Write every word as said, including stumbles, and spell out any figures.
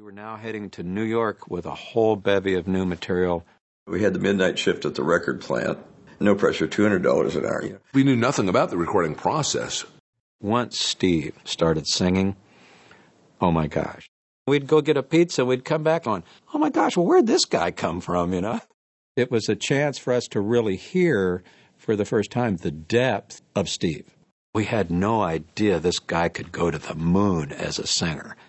were now heading to New York with a whole bevy of new material. We had the midnight shift at the record plant. No pressure, two hundred dollars an hour. We knew nothing about the recording process. Once Steve started singing, oh my gosh. We'd go get a pizza, we'd come back on, oh my gosh, well, where'd this guy come from, you know? It was a chance for us to really hear, for the first time, the depth of Steve. We had no idea this guy could go to the moon as a singer.